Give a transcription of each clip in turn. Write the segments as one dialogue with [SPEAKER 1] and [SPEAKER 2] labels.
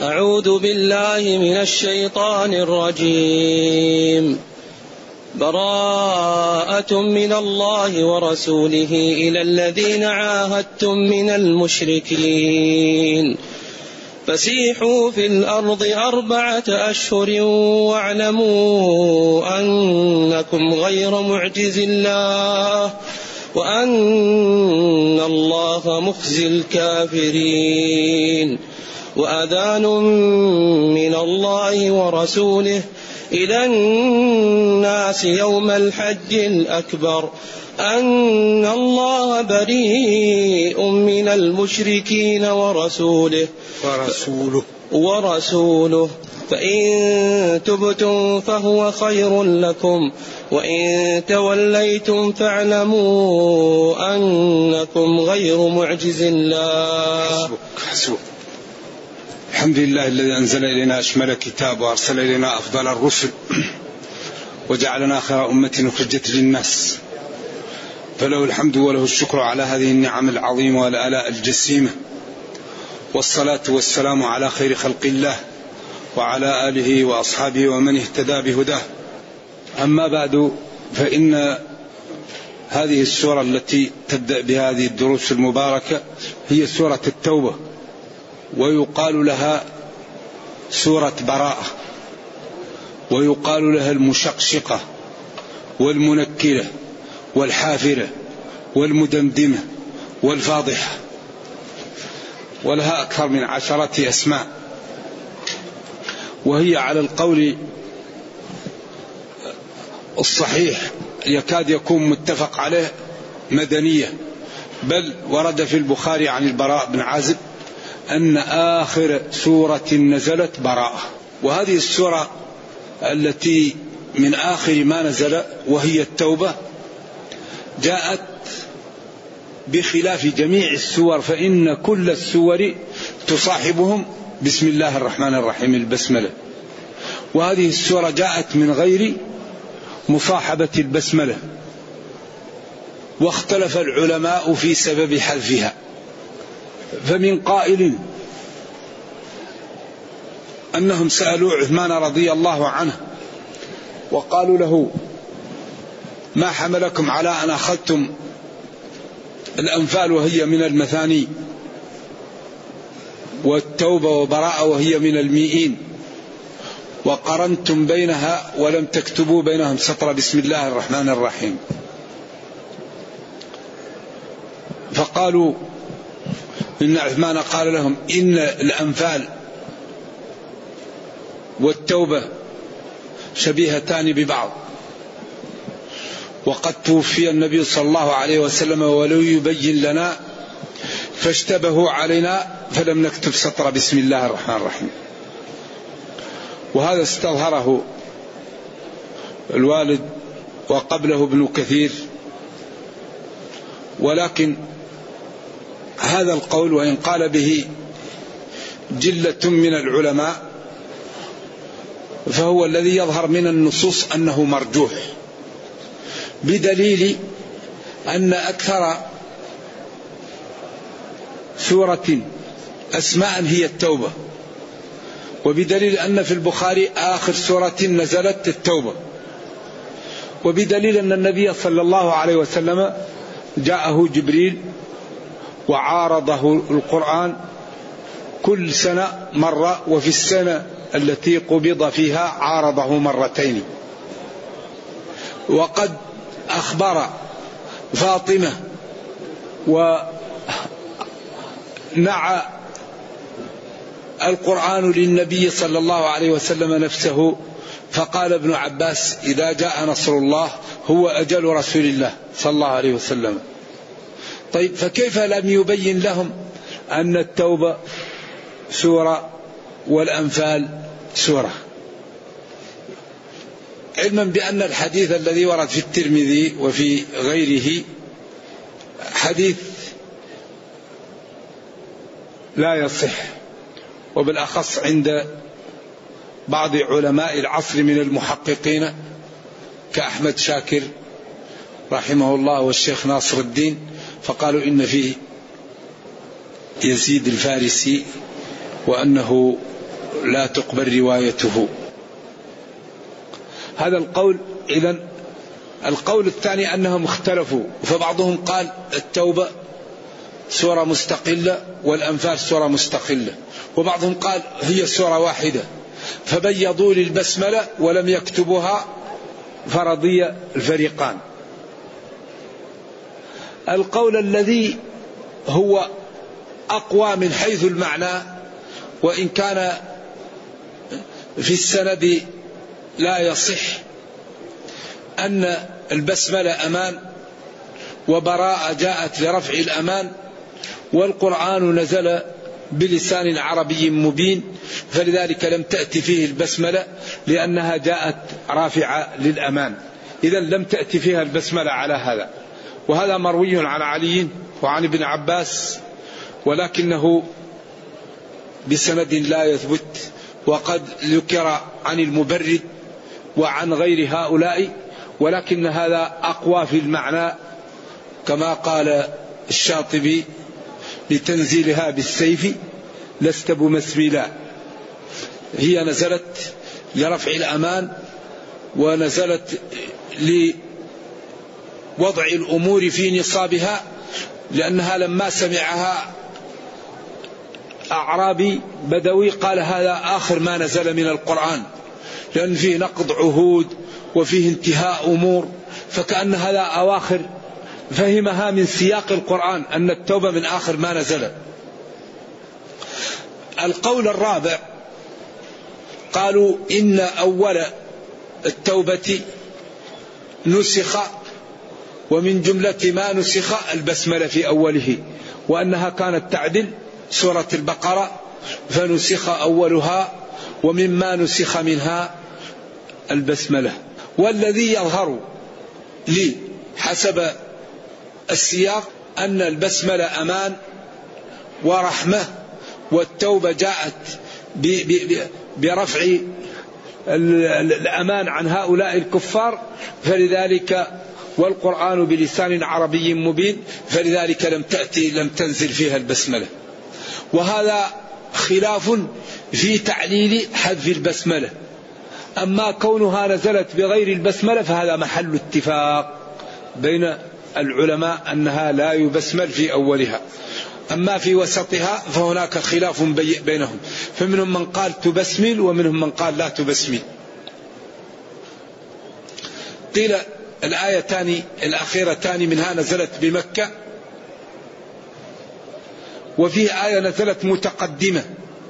[SPEAKER 1] أعوذ بالله من الشيطان الرجيم. براءة من الله ورسوله إلى الذين عاهدتم من المشركين فسيحوا في الأرض 4 أشهر واعلموا أنكم غير معجز الله وأن الله مخزي الكافرين. وأذان من الله ورسوله إلى الناس يوم الحج الأكبر أن الله بريء من المشركين ورسوله فإن تبتم فهو خير لكم وإن توليتم فاعلموا أنكم غير معجز الله.
[SPEAKER 2] حسبك. الحمد لله الذي أنزل إلينا أشمل كتاب وأرسل إلينا أفضل الرسل وجعلنا خير أمة أخرجت للناس، فله الحمد وله الشكر على هذه النعم العظيمة والآلاء الجسيمة، والصلاة والسلام على خير خلق الله وعلى آله وأصحابه ومن اهتدى بهداه. أما بعد، فإن هذه السورة التي تبدأ بهذه الدروس المباركة هي سورة التوبة، ويقال لها سورة براءة، ويقال لها المشقشقة والمنكرة والحافرة والمدمدمة والفاضحة، ولها أكثر من 10 أسماء. وهي على القول الصحيح يكاد يكون متفق عليه مدنية، بل ورد في البخاري عن البراء بن عازب أن آخر سورة نزلت براءة. وهذه السورة التي من آخر ما نزل وهي التوبة جاءت بخلاف جميع السور، فإن كل السور تصاحبهم بسم الله الرحمن الرحيم البسملة، وهذه السورة جاءت من غير مصاحبة البسملة، واختلف العلماء في سبب حذفها. فمن قائل أنهم سألوا عثمان رضي الله عنه وقالوا له: ما حملكم على أن أخذتم الأنفال وهي من المثاني، والتوبة وبراءة وهي من المئين، وقرنتم بينها ولم تكتبوا بينهم سطر بسم الله الرحمن الرحيم؟ فقالوا إن عثمان قال لهم: إن الأنفال والتوبة شبيهتان ببعض، وقد توفي النبي صلى الله عليه وسلم ولو يبين لنا فاشتبهوا علينا فلم نكتب سطر بسم الله الرحمن الرحيم. وهذا استظهره الوالد وقبله ابن كثير، ولكن هذا القول وإن قال به جلة من العلماء فهو الذي يظهر من النصوص أنه مرجوح، بدليل أن أكثر سورة أسماء هي التوبة، وبدليل أن في البخاري آخر سورة نزلت التوبة، وبدليل أن النبي صلى الله عليه وسلم جاءه جبريل وعارضه القرآن كل سنة مرة، وفي السنة التي قبض فيها عارضه مرتين. وقد أخبر فاطمة ونعى القرآن للنبي صلى الله عليه وسلم نفسه، فقال ابن عباس: إذا جاء نصر الله هو أجل رسول الله صلى الله عليه وسلم. طيب، فكيف لم يبين لهم أن التوبة سورة والأنفال سورة؟ علما بأن الحديث الذي ورد في الترمذي وفي غيره حديث لا يصح، وبالأخص عند بعض علماء العصر من المحققين كأحمد شاكر رحمه الله والشيخ ناصر الدين، فقالوا إن فيه يزيد الفارسي وأنه لا تقبل روايته. هذا القول. إذن القول الثاني أنهم اختلفوا، فبعضهم قال التوبة سورة مستقلة والأنفال سورة مستقلة، وبعضهم قال هي سورة واحدة، فبيضوا للبسملة ولم يكتبوها فرضي الفريقان. القول الذي هو أقوى من حيث المعنى، وإن كان في السند لا يصح، أن البسملة أمان وبراءة جاءت لرفع الأمان، والقرآن نزل بلسان عربي مبين، فلذلك لم تأتي فيه البسملة لأنها جاءت رافعة للأمان، إذا لم تأتي فيها البسملة على هذا. وهذا مروي عن علي وعن ابن عباس، ولكنه بسند لا يثبت، وقد ذكر عن المبرد وعن غير هؤلاء، ولكن هذا أقوى في المعنى، كما قال الشاطبي لتنزيلها بالسيف لست بمسبلا. هي نزلت لرفع الأمان، ونزلت لوضع الأمور في نصابها، لأنها لما سمعها أعرابي بدوي قال هذا آخر ما نزل من القرآن، لأن فيه نقض عهود وفيه انتهاء أمور، فكأن هذا أواخر، فهمها من سياق القرآن أن التوبة من آخر ما نزل. القول الرابع قالوا إن أول التوبة نسخ، ومن جملة ما نسخ البسملة في أوله، وأنها كانت تعدل سورة البقرة فنسخ أولها، ومما نسخ منها البسملة. والذي يظهر لي حسب السياق أن البسملة أمان ورحمة، والتوبة جاءت برفع الأمان عن هؤلاء الكفار، فلذلك والقرآن بلسان عربي مبين، فلذلك لم تنزل فيها البسملة. وهذا خلاف في تعليل حذف البسملة. أما كونها نزلت بغير البسملة فهذا محل اتفاق بين العلماء أنها لا يبسمل في أولها. أما في وسطها فهناك خلاف بينهم، فمنهم من قال تبسمل ومنهم من قال لا تبسمل. قيل الآيتان الأخيرتان منها نزلت بمكة، وفيه آية نزلت متقدمة،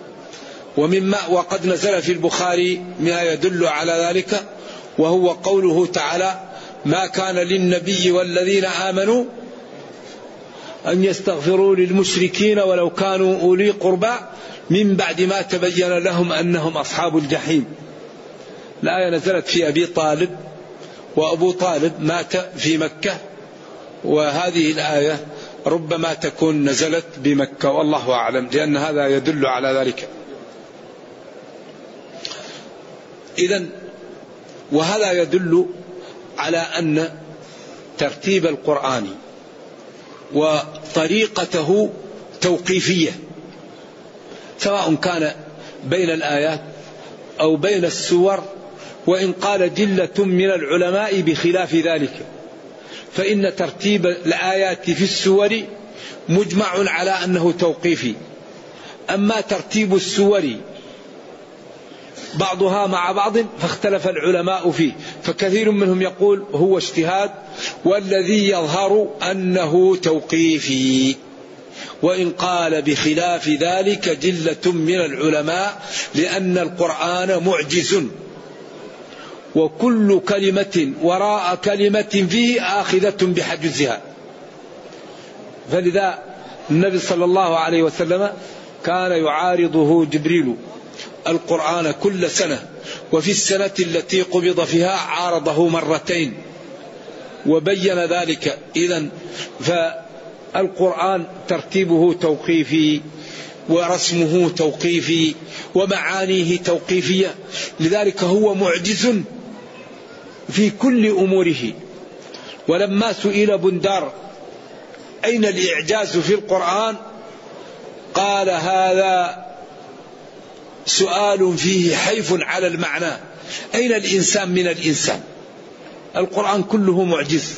[SPEAKER 2] وقد نزل في البخاري ما يدل على ذلك، وهو قوله تعالى ما كان للنبي والذين آمنوا أن يستغفروا للمشركين ولو كانوا أولي قربى من بعد ما تبين لهم أنهم أصحاب الجحيم. الآية نزلت في أبي طالب، وأبو طالب مات في مكة، وهذه الآية ربما تكون نزلت بمكة، والله أعلم، لأن هذا يدل على ذلك. إذن وهذا يدل على أن ترتيب القرآن وطريقته توقيفية، سواء كان بين الآيات أو بين السور، وإن قال جلة من العلماء بخلاف ذلك، فإن ترتيب الآيات في السور مجمع على أنه توقيفي. أما ترتيب السور بعضها مع بعض فاختلف العلماء فيه، فكثير منهم يقول هو اجتهاد، والذي يظهر أنه توقيفي، وإن قال بخلاف ذلك جلة من العلماء، لأن القرآن معجز، وكل كلمة وراء كلمة فيه آخذة بحجزها. فلذا النبي صلى الله عليه وسلم كان يعارضه جبريل القرآن كل سنة، وفي السنة التي قبض فيها عارضه مرتين وبين ذلك. إذن فالقرآن ترتيبه توقيفي، ورسمه توقيفي، ومعانيه توقيفية، لذلك هو معجز في كل أموره. ولما سئل بندار أين الإعجاز في القرآن قال هذا
[SPEAKER 3] سؤال فيه حيف على المعنى. أين الإنسان من الإنسان؟ القرآن كله معجز،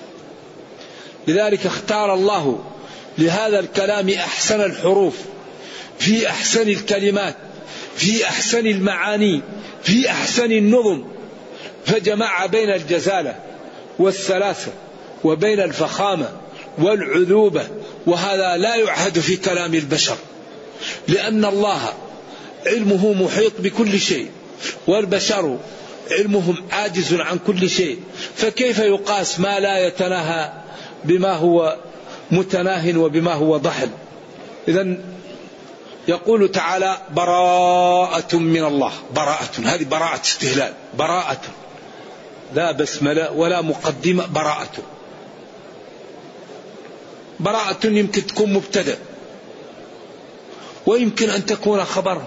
[SPEAKER 3] لذلك اختار الله لهذا الكلام أحسن الحروف، في أحسن الكلمات، في أحسن المعاني، في أحسن النظم، فجمع بين الجزالة والسلاسة وبين الفخامة والعذوبة، وهذا لا يعهد في كلام البشر، لأن الله علمه محيط بكل شيء، والبشر علمهم عاجز عن كل شيء، فكيف يقاس ما لا يتناهى بما هو متناه وبما هو ضحل؟ إذن يقول تعالى براءة من الله. براءة، هذه براءة استهلال، براءة لا بسملة ولا مقدمة، براءة. براءة يمكن تكون مبتدأ ويمكن أن تكون خبر،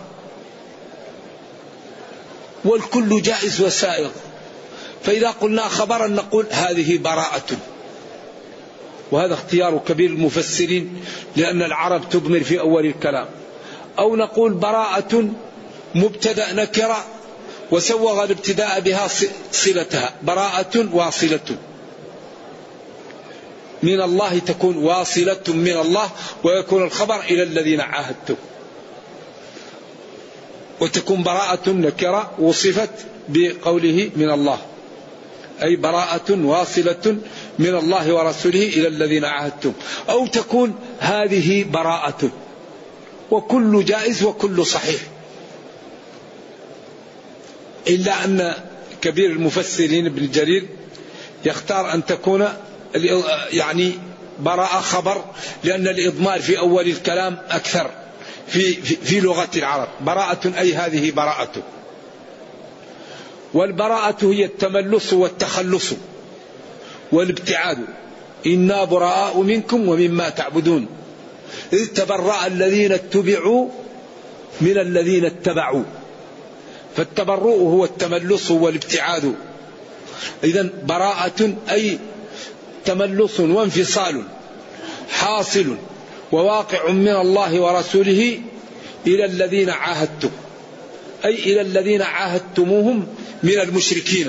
[SPEAKER 3] والكل جائز وسائغ. فإذا قلنا خبرا نقول هذه براءة، وهذا اختيار كبير المفسرين لأن العرب تضمر في أول الكلام. أو نقول براءة مبتدأ نكرة وسوغ الابتداء بها صلتها، براءة واصلة من الله، تكون واصلة من الله، ويكون الخبر إلى الذين عاهدتم، وتكون براءة نكرة وصفت بقوله من الله، أي براءة واصلة من الله ورسوله إلى الذين عاهدتم. أو تكون هذه براءة، وكل جائز وكل صحيح، إلا أن كبير المفسرين ابن جرير يختار أن تكون يعني براءة خبر، لأن الإضمار في أول الكلام أكثر في لغة العرب. براءة أي هذه براءة. والبراءة هي التملص والتخلص والابتعاد. إنا براء منكم ومما تعبدون إذ تبرأ الذين اتبعوا من الذين اتبعوا. فالتبرؤ هو التملص والابتعاد. إذن براءة أي تملص وانفصال حاصل وواقع من الله ورسوله إلى الذين عاهدتم، أي إلى الذين عاهدتموهم من المشركين،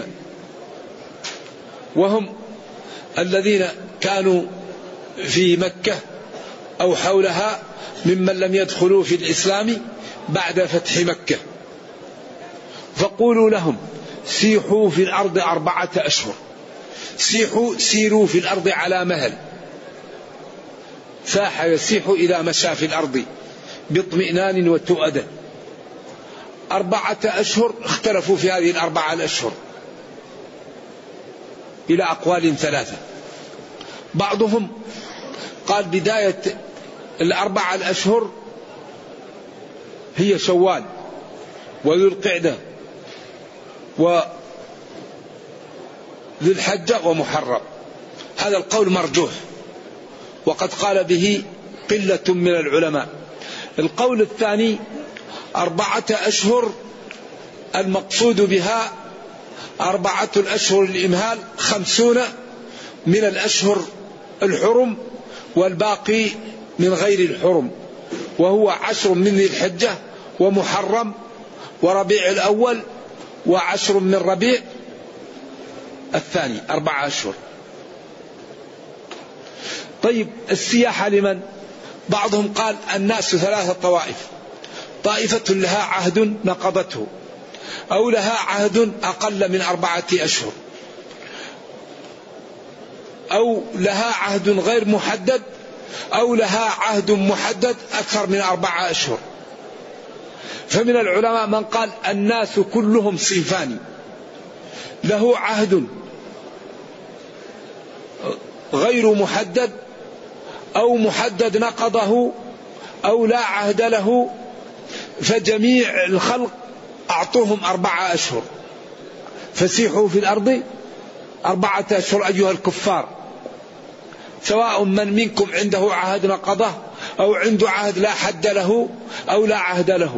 [SPEAKER 3] وهم الذين كانوا في مكة أو حولها ممن لم يدخلوا في الإسلام بعد فتح مكة. فقولوا لهم سيحوا في الأرض 4 أشهر. سيحوا، سيروا في الأرض على مهل. ساح يسيح إذا مشى في الأرض باطمئنان وتؤدة. 4 أشهر اختلفوا في هذه 4 الأشهر إلى أقوال 3. بعضهم قال بداية 4 الأشهر هي شوال وذو القعدة وذو الحجة ومحرم. هذا القول مرجوح، وقد قال به قلة من العلماء. القول الثاني 4 أشهر المقصود بها 4 الأشهر الإمهال، 50 من الأشهر الحرم والباقي من غير الحرم، وهو 10 من ذي الحجة ومحرم وربيع الأول و10 من ربيع الثاني، 4 أشهر. طيب السياحة لمن؟ بعضهم قال الناس 3 طوائف. طائفة لها عهد نقضته، أو لها عهد أقل من 4 أشهر، أو لها عهد غير محدد، أو لها عهد محدد أكثر من 4 أشهر. فمن العلماء من قال الناس كلهم صنفان: له عهد غير محدد، أو محدد نقضه، أو لا عهد له. فجميع الخلق أعطوهم 4 أشهر. فسيحوا في الأرض 4 أشهر أيها الكفار، سواء من منكم عنده عهد نقضه أو عنده عهد لا حد له أو لا عهد له.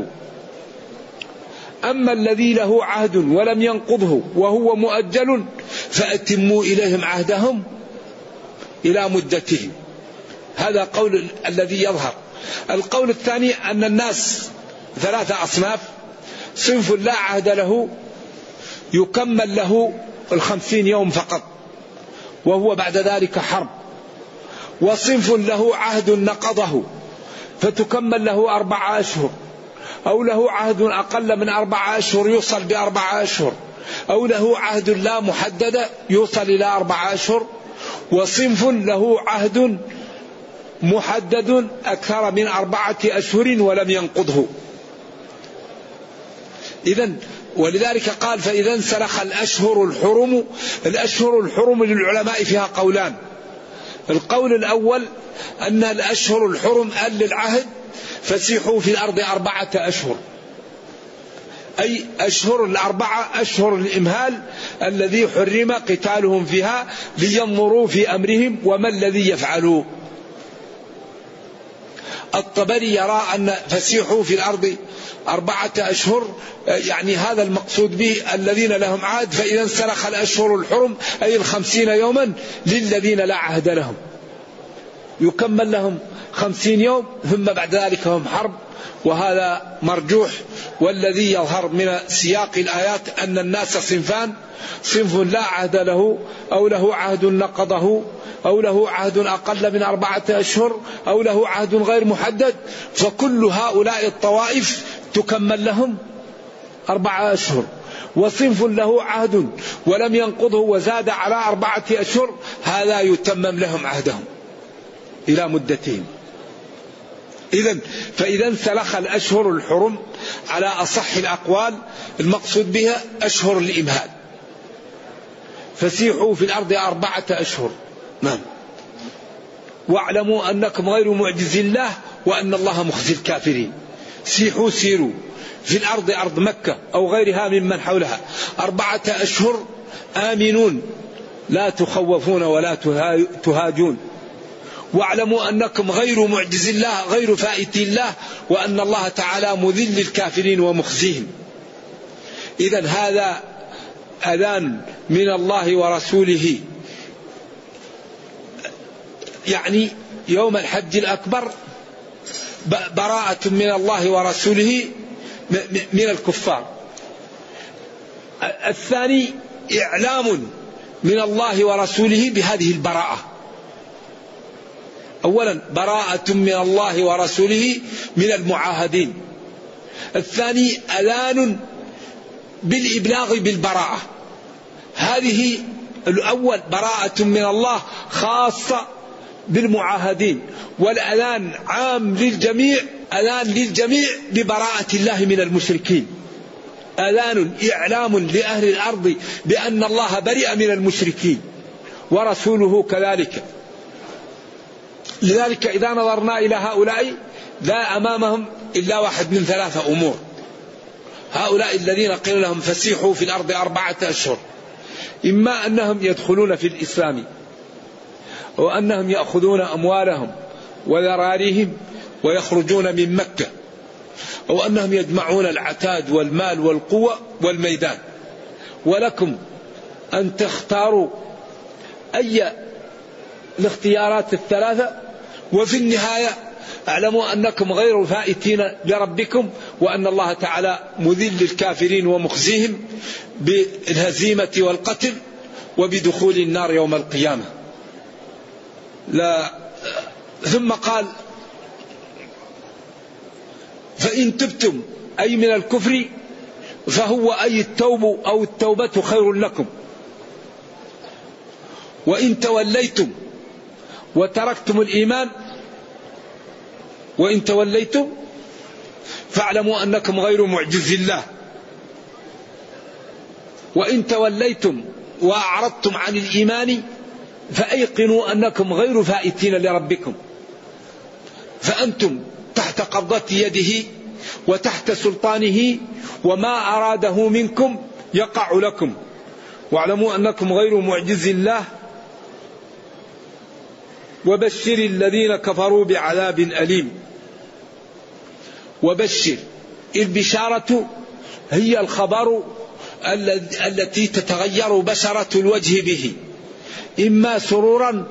[SPEAKER 3] أما الذي له عهد ولم ينقضه وهو مؤجل فأتموا إليهم عهدهم إلى مدتهم. هذا قول الذي يظهر. القول الثاني أن الناس 3 أصناف: صنف لا عهد له يكمل له 50 يوم فقط وهو بعد ذلك حرب، وصنف له عهد نقضه فتكمل له 4 أشهر، أو له عهد أقل من 4 أشهر يوصل ب4 أشهر، أو له عهد لا محدد يوصل إلى 4 أشهر، وصنف له عهد محدد أكثر من 4 أشهر ولم ينقضه. إذن ولذلك قال: فإذا انسلخ الأشهر الحرم. الأشهر الحرم للعلماء فيها قولان: القول الأول أن الأشهر الحرم للعهد فسيحوا في الأرض 4 أشهر، أي أشهر 4 أشهر الإمهال الذي حرم قتالهم فيها لينظروا في أمرهم وما الذي يفعلوه. الطبري يرى أن فسيحوا في الأرض 4 أشهر يعني هذا المقصود به الذين لهم عهد، فإذا انسلخ الأشهر الحرم أي 50 يوما للذين لا عهد لهم، يكمل لهم 50 يوم ثم بعد ذلك هم حرب. وهذا مرجوح، والذي يظهر من سياق الآيات أن الناس صنفان: صنف لا عهد له أو له عهد نقضه، أو له عهد أقل من 4 أشهر، أو له عهد غير محدد، فكل هؤلاء الطوائف تكمل لهم 4 أشهر. وصنف له عهد ولم ينقضه وزاد على 4 أشهر، هذا يتمم لهم عهدهم إلى مدتهم. إذن فإذا انسلخ الأشهر الحرم على أصح الأقوال المقصود بها أشهر الإمهال، فسيحوا في الأرض 4 أشهر. نعم. واعلموا أنكم غير معجز الله وأن الله مخزي الكافرين. سيحوا سيروا في الأرض، أرض مكة أو غيرها ممن حولها 4 أشهر آمنون لا تخوفون ولا تهاجون. واعلموا أنكم غير معجز الله غير فائت الله وأن الله تعالى مذل الكافرين ومخزيهم. إذن هذا أذان من الله ورسوله، يعني يوم الحج الأكبر براءة من الله ورسوله من الكفار. الثاني إعلام من الله ورسوله بهذه البراءة. أولا براءة من الله ورسوله من المعاهدين. الثاني أذان بالإبلاغ بالبراءة. هذه الأول براءة من الله خاصة بالمعاهدين، والأذان عام للجميع، أذان للجميع ببراءة الله من المشركين. أذان إعلام لأهل الأرض بأن الله برئ من المشركين ورسوله كذلك. لذلك إذا نظرنا إلى هؤلاء لا أمامهم إلا واحد من 3 أمور. هؤلاء الذين قيل لهم فسيحوا في الأرض 4 أشهر، إما أنهم يدخلون في الإسلام، وأنهم يأخذون أموالهم وذراريهم ويخرجون من مكة، أو أنهم يجمعون العتاد والمال والقوة والميدان. ولكم أن تختاروا أي الاختيارات ال3، وفي النهاية اعلموا أنكم غير فائتين لربكم وأن الله تعالى مذل الكافرين ومخزيهم بالهزيمة والقتل وبدخول النار يوم القيامة. لا. ثم قال: فإن تبتم أي من الكفر فهو أي التوب أو التوبة خير لكم، وإن توليتم وتركتم الإيمان، وإن توليتم فاعلموا أنكم غير معجز الله، وإن توليتم وأعرضتم عن الإيمان فأيقنوا أنكم غير فائتين لربكم، فأنتم تحت قبضة يده وتحت سلطانه، وما أراده منكم يقع لكم، واعلموا أنكم غير معجز الله. وبشر الذين كفروا بعذاب أليم. وبشر، البشارة هي الخبر التي تتغير بشرة الوجه به، إما سرورا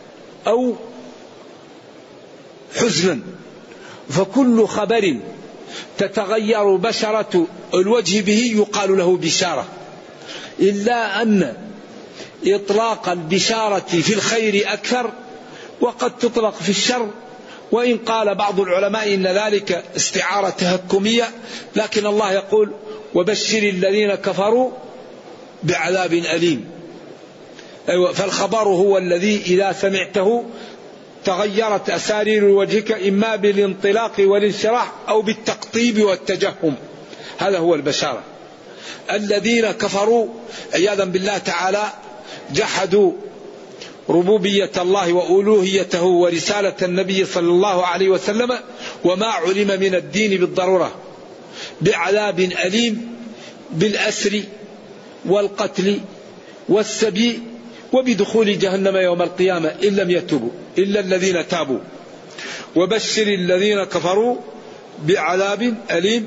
[SPEAKER 3] أو حزنا، فكل خبر تتغير بشرة الوجه به يقال له بشارة، إلا أن إطلاق البشارة في الخير أكثر، وقد تطلق في الشر، وإن قال بعض العلماء إن ذلك استعارة تهكمية، لكن الله يقول وبشر الذين كفروا بعذاب أليم. فالخبر هو الذي إذا سمعته تغيرت أسارير وجهك إما بالانطلاق والانشراح أو بالتقطيب والتجهم، هذا هو البشارة. الذين كفروا عياذا بالله تعالى جحدوا ربوبية الله وألوهيته ورسالة النبي صلى الله عليه وسلم وما علم من الدين بالضرورة، بعذاب أليم بالأسر والقتل والسبي وبدخول جهنم يوم القيامة إن لم يتوبوا إلا الذين تابوا. وبشر الذين كفروا بعذاب أليم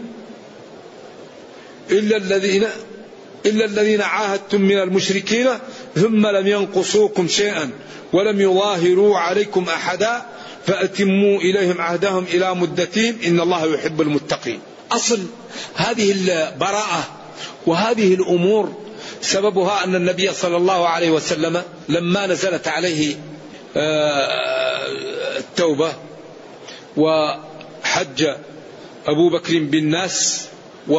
[SPEAKER 3] إلا الذين عاهدتم من المشركين ثم لم ينقصوكم شيئا ولم يظاهروا عليكم أحدا فأتموا إليهم عهدهم إلى مدتهم إن الله يحب المتقين. أصل هذه البراءة وهذه الأمور سببها أن النبي صلى الله عليه وسلم لما نزلت عليه التوبة وحج أبو بكر بالناس،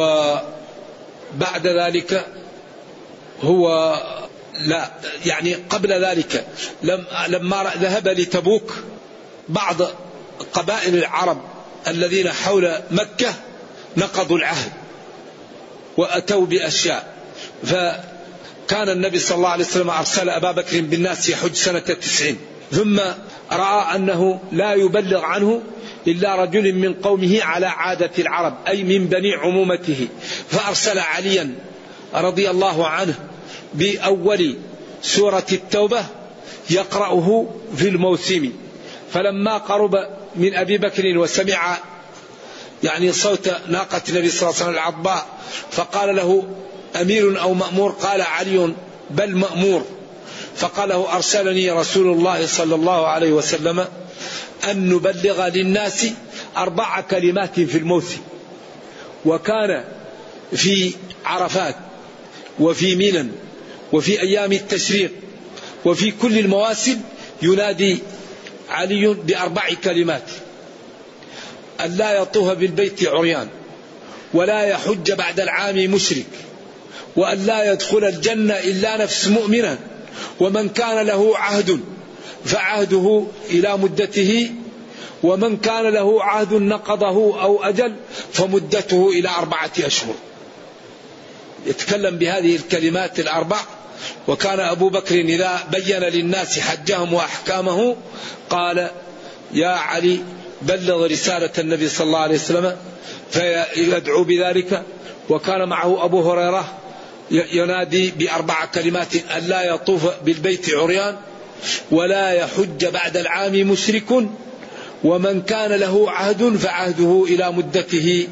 [SPEAKER 3] وبعد ذلك هو لا يعني قبل ذلك لما ذهب لتبوك بعض قبائل العرب الذين حول مكة نقضوا العهد وأتوا بأشياء، فكان النبي صلى الله عليه وسلم أرسل أبا بكر بالناس يحج سنة 90، ثم رأى أنه لا يبلغ عنه إلا رجل من قومه على عادة العرب أي من بني عمومته، فأرسل عليا رضي الله عنه بأول سورة التوبة يقرأه في الموسم، فلما قرب من أبي بكر وسمع يعني صوت ناقة النبي صلى الله عليه وسلم العضباء فقال له أمير أو مأمور؟ قال علي بل مأمور. فقال له أرسلني رسول الله صلى الله عليه وسلم أن نبلغ للناس 4 كلمات في الموسم. وكان في عرفات وفي منى وفي أيام التشريق وفي كل المواسم ينادي علي ب4 كلمات: أن لا يطوف بالبيت عريان، ولا يحج بعد العام مشرك، وأن لا يدخل الجنة إلا نفس مؤمنة، ومن كان له عهد فعهده إلى مدته، ومن كان له عهد نقضه أو أجل فمدته إلى 4 أشهر. يتكلم بهذه الكلمات ال4. وكان أبو بكر إذا بين للناس حجهم وأحكامه قال: يا علي بلغ رسالة النبي صلى الله عليه وسلم، فيدعو بذلك. وكان معه أبو هريرة ينادي ب4 كلمات: أن لا يطوف بالبيت عريان، ولا يحج بعد العام مشرك، ومن كان له عهد فعهده إلى مدته،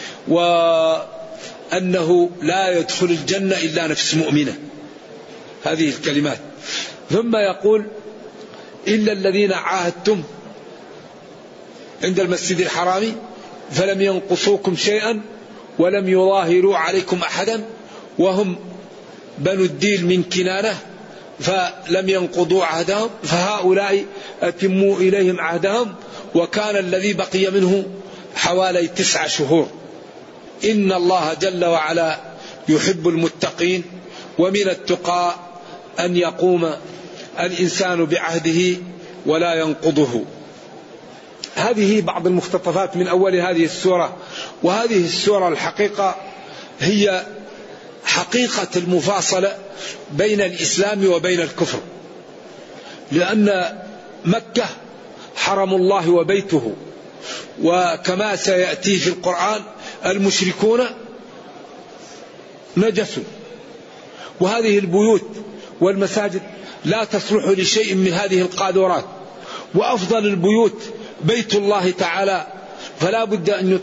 [SPEAKER 3] وأنه لا يدخل الجنة إلا نفس مؤمنة. هذه الكلمات. ثم يقول: إلا الذين عاهدتم عند المسجد الحرام فلم ينقصوكم شيئا ولم يظاهروا عليكم أحدا، وهم بنو الديل من كنانة فلم ينقضوا عهدهم، فهؤلاء أتموا إليهم عهدهم. وكان الذي بقي منه حوالي 9 شهور. إن الله جل وعلا يحب المتقين، ومن التقى أن يقوم الإنسان بعهده ولا ينقضه. هذه بعض المقتطفات من أول هذه السورة. وهذه السورة الحقيقة هي حقيقة المفاصلة بين الإسلام وبين الكفر، لأن مكة حرم الله وبيته، وكما سيأتي في القرآن المشركون نجس، وهذه البيوت والمساجد لا تصلح لشيء من هذه القاذورات، وأفضل البيوت بيت الله تعالى، فلا بد أن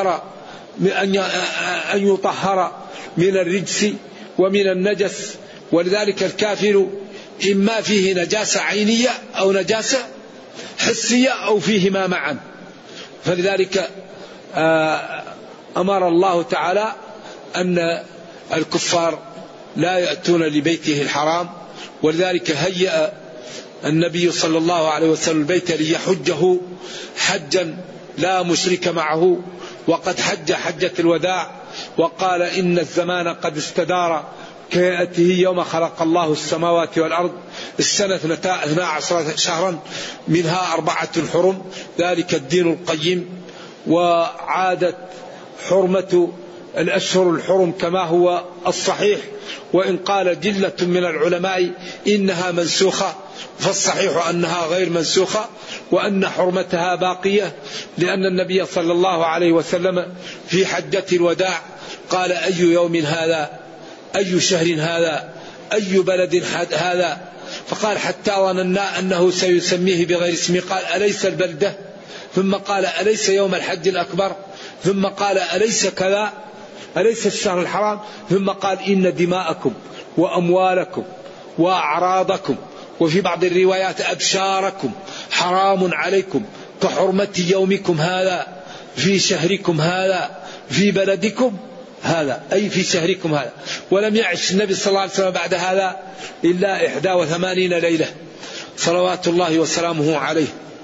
[SPEAKER 3] يطهر من الرجس ومن النجس. ولذلك الكافر إما فيه نجاسة عينية أو نجاسة حسية أو فيهما معا. فلذلك أمر الله تعالى أن الكفار لا يأتون لبيته الحرام، ولذلك هيأ النبي صلى الله عليه وسلم البيت ليحجه حجا لا مشرك معه، وقد حج حجة الوداع وقال إن الزمان قد استدار كيأته يوم خلق الله السماوات والأرض، السنة 12 شهرا منها 4 حرم، ذلك الدين القيم. وعادت حرمة الأشهر الحرم كما هو الصحيح، وإن قال جلة من العلماء إنها منسوخة، فالصحيح أنها غير منسوخة وأن حرمتها باقية، لأن النبي صلى الله عليه وسلم في حجة الوداع قال أي يوم هذا، أي شهر هذا، أي بلد هذا، فقال حتى ظننا أنه سيسميه بغير اسمه، قال أليس البلدة، ثم قال أليس يوم الحج الأكبر، ثم قال أليس كذا، أليس الشهر الحرام، ثم قال إن دماءكم وأموالكم وأعراضكم وفي بعض الروايات أبشاركم حرام عليكم كحرمة يومكم هذا في شهركم هذا في بلدكم هذا، أي في شهركم هذا. ولم يعش النبي صلى الله عليه وسلم بعد هذا إلا 81 ليلة صلوات الله وسلامه عليه.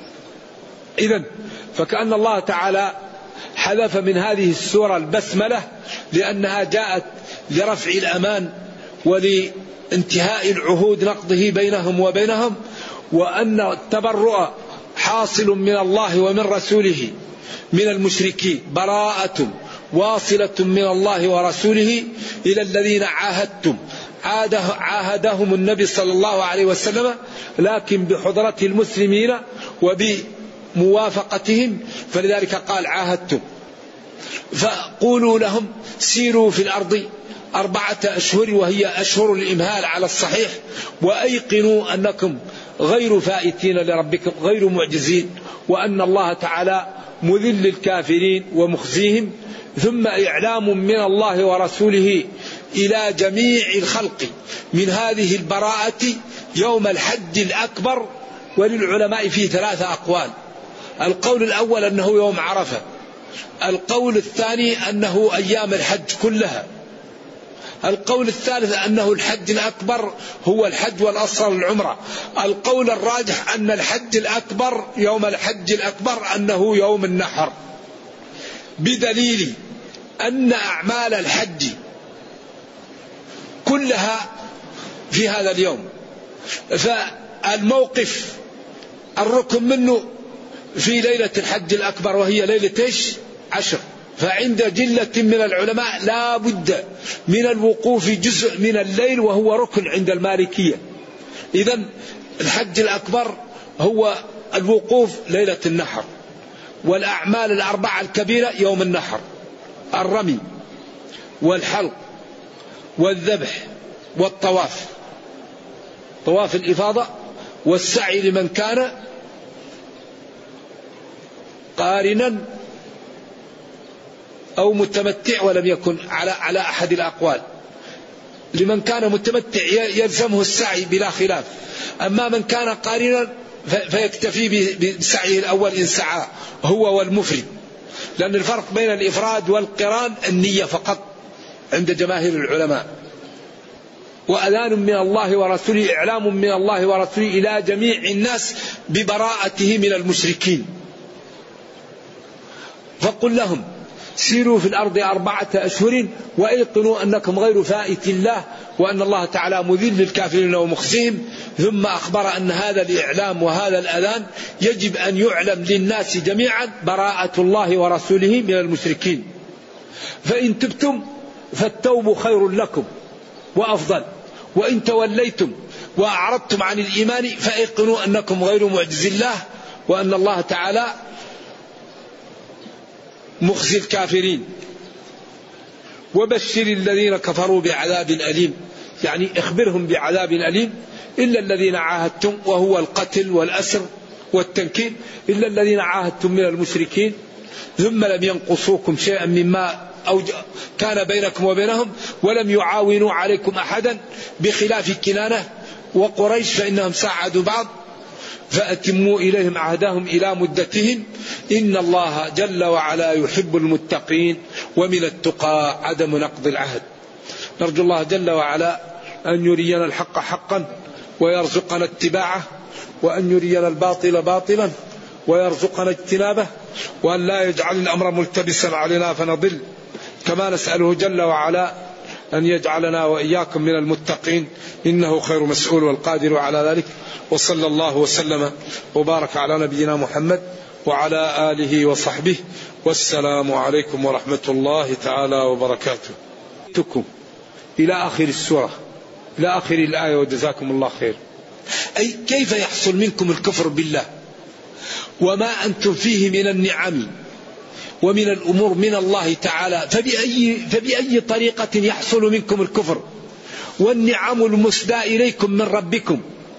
[SPEAKER 3] إذن فكأن الله تعالى حذف من هذه السورة البسملة لأنها جاءت لرفع الأمان ولانتهاء العهود نقضه بينهم وبينهم، وأن التبرؤ حاصل من الله ومن رسوله من المشركين، براءة واصلة من الله ورسوله إلى الذين عاهدتم، عاهدهم النبي صلى الله عليه وسلم لكن بحضرة المسلمين وبموافقتهم، فلذلك قال عاهدتم. فقولوا لهم سيروا في الأرض 4 أشهر وهي أشهر الإمهال على الصحيح، وأيقنوا أنكم غير فائتين لربكم غير معجزين، وأن الله تعالى مذل الكافرين ومخزيهم. ثم إعلام من الله ورسوله إلى جميع الخلق من هذه البراءة يوم الحج الأكبر. وللعلماء فيه 3 أقوال، القول الأول أنه يوم عرفة، القول الثاني أنه أيام الحج كلها، القول الثالث أنه الحج الأكبر هو الحج والأصغر العمرة، القول الراجح أن الحج الأكبر يوم الحج الأكبر أنه يوم النحر، بدليل أن أعمال الحج كلها في هذا اليوم. فالموقف الركن منه في ليلة الحج الأكبر وهي ليلة 10، فعند جلة من العلماء لا بد من الوقوف جزء من الليل وهو ركن عند المالكية. إذن الحج الأكبر هو الوقوف ليلة النحر، والأعمال 4 الكبيرة يوم النحر، الرمي والحلق والذبح والطواف، طواف الإفاضة والسعي لمن كان قارنا أو متمتع ولم يكن على أحد الأقوال. لمن كان متمتع يلزمه السعي بلا خلاف، أما من كان قارنا فيكتفي بسعيه الأول إن سعى هو والمفرد، لأن الفرق بين الإفراد والقران النية فقط عند جماهير العلماء. وأذان من الله ورسوله، إعلام من الله ورسوله إلى جميع الناس ببراءته من المشركين. فقل لهم سيروا في الأرض 4 أشهر وأيقنوا أنكم غير فائت الله، وأن الله تعالى مذل الكافرين ومخزيهم. ثم أخبر أن هذا الإعلام وهذا الأذان يجب أن يعلم للناس جميعا براءة الله ورسوله من المشركين. فإن تبتم فالتوب خير لكم وأفضل، وإن توليتم وأعرضتم عن الإيمان فأيقنوا أنكم غير معجز الله، وأن الله تعالى مخزي الكافرين. وبشر الذين كفروا بعذاب أليم، يعني اخبرهم بعذاب أليم، إلا الذين عاهدتم وهو القتل والأسر والتنكيل، إلا الذين عاهدتم من المشركين ثم لم ينقصوكم شيئا مما كان بينكم وبينهم ولم يعاونوا عليكم أحدا، بخلاف كنانة وقريش فإنهم ساعدوا بعض. فأتموا إليهم عهدهم إلى مدتهم إن الله جل وعلا يحب المتقين ومن التقى عدم نقض العهد. نرجو الله جل وعلا أن يرينا الحق حقا ويرزقنا اتباعه، وأن يرينا الباطل باطلا ويرزقنا اجتنابه، وأن لا يجعل الأمر ملتبسا علينا فنضل. كما نسأله جل وعلا أن يجعلنا وإياكم من المتقين، إنه خير مسؤول والقادر على ذلك. وصلى الله وسلم وبارك على نبينا محمد وعلى آله وصحبه، والسلام عليكم ورحمة الله تعالى وبركاته. إلى آخر السورة، إلى آخر الآية، وجزاكم الله خير. أي كيف يحصل منكم الكفر بالله وما أنتم فيه من النعم ومن الأمور من الله تعالى، فبأي طريقة يحصل منكم الكفر والنعم المسدى إليكم من ربكم؟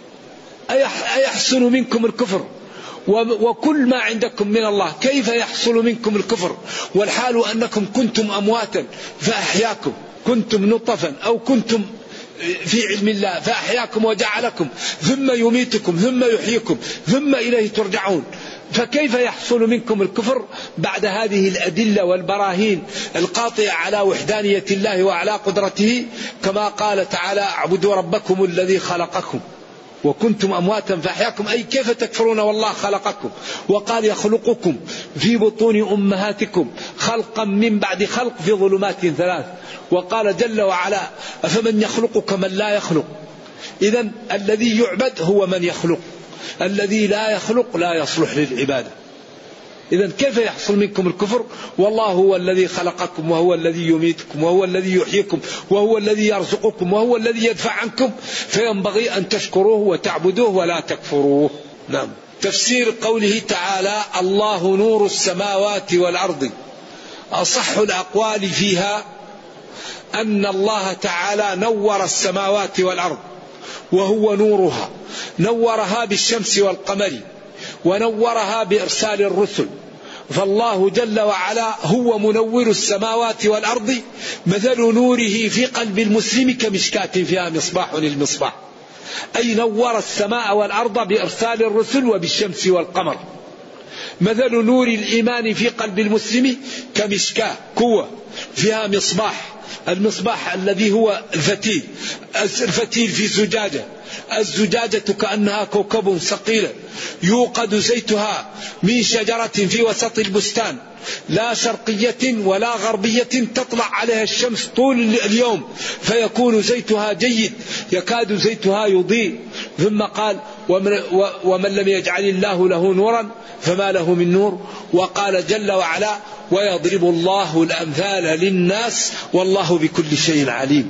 [SPEAKER 3] أيحصل منكم الكفر وكل ما عندكم من الله، كيف يحصل منكم الكفر والحال أنكم كنتم أمواتا فأحياكم، كنتم نطفا أو كنتم في علم الله فأحياكم وجعلكم، ثم يميتكم ثم يحييكم ثم إليه ترجعون. فكيف يحصل منكم الكفر بعد هذه الأدلة والبراهين القاطعة على وحدانية الله وعلى قدرته؟ كما قال تعالى: اعبدوا ربكم الذي خلقكم وكنتم أمواتا فأحياكم، أي كيف تكفرون والله خلقكم. وقال: يخلقكم في بطون أمهاتكم خلقا من بعد خلق في ظلمات 3. وقال جل وعلا: أفمن يخلق كمن لا يخلق. إذن الذي يعبد هو من يخلق، الذي لا يخلق لا يصلح للعبادة. إذن كيف يحصل منكم الكفر والله هو الذي خلقكم وهو الذي يميتكم وهو الذي يحييكم وهو الذي يرزقكم وهو الذي يدفع عنكم، فينبغي أن تشكروه وتعبدوه ولا تكفروه. نعم. تفسير قوله تعالى: الله نور السماوات والأرض، أصح الأقوال فيها أن الله تعالى نور السماوات والأرض وهو نورها، نورها بالشمس والقمر ونورها بإرسال الرسل. فالله جل وعلا هو منور السماوات والأرض، مثل نوره في قلب المسلم كمشكاة فيها مصباح للمصباح، أي نور السماء والأرض بإرسال الرسل وبالشمس والقمر. مثل نور الإيمان في قلب المسلم كمشكاة قوة فيها مصباح، المصباح الذي هو الفتيل، الفتيل في زجاجة، الزجاجة كأنها كوكب ثقيلة يوقد زيتها من شجرة في وسط البستان، لا شرقية ولا غربية، تطلع عليها الشمس طول اليوم فيكون زيتها جيد، يكاد زيتها يضيء. ثم قال: ومن لم يجعل الله له نورا فما له من نور. وقال جل وعلا: ويضرب الله الأمثال للناس والله بكل شيء عليم.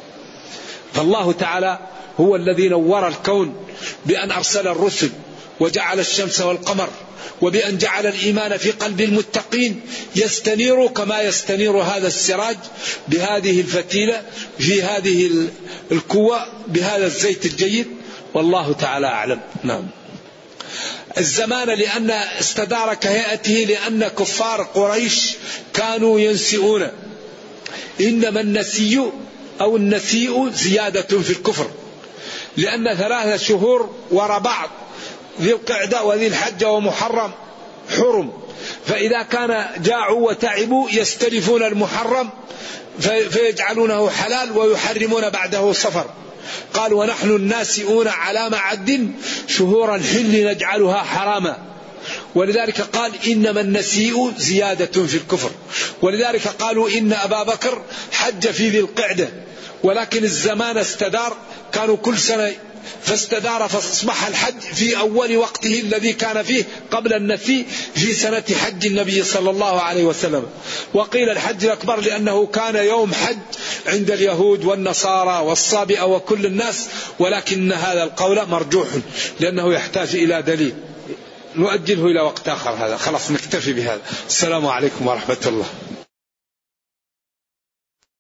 [SPEAKER 3] فالله تعالى هو الذي نور الكون بأن أرسل الرسل وجعل الشمس والقمر، وبأن جعل الإيمان في قلب المتقين يستنير كما يستنير هذا السراج بهذه الفتيلة في هذه القوة بهذا الزيت الجيد. والله تعالى أعلم. نعم. الزمان لأن استدار كهيئته لأن كفار قريش كانوا ينسئون، إنما النسي أو النسيء زيادة في الكفر، لأن 3 شهور وراء بعض، ذي القعدة وذي الحجة ومحرم حرم، فإذا كان جاعوا وتعبوا يستلفون المحرم فيجعلونه حلال ويحرمون بعده صفر. قال: ونحن الناسئون على معد شهور الحل نجعلها حراما. ولذلك قال: إنما النسيء زيادة في الكفر. ولذلك قالوا إن أبا بكر حج في ذي القعدة، ولكن الزمان استدار، كانوا كل سنة فاستدار فاصبح الحج في أول وقته الذي كان فيه قبل النسي في سنة حج النبي صلى الله عليه وسلم. وقيل الحج الأكبر لأنه كان يوم حج عند اليهود والنصارى والصابئة وكل الناس، ولكن هذا القول مرجوح لأنه يحتاج إلى دليل. نؤجله إلى وقت آخر. هذا خلاص نكتفي بهذا. السلام عليكم ورحمة الله.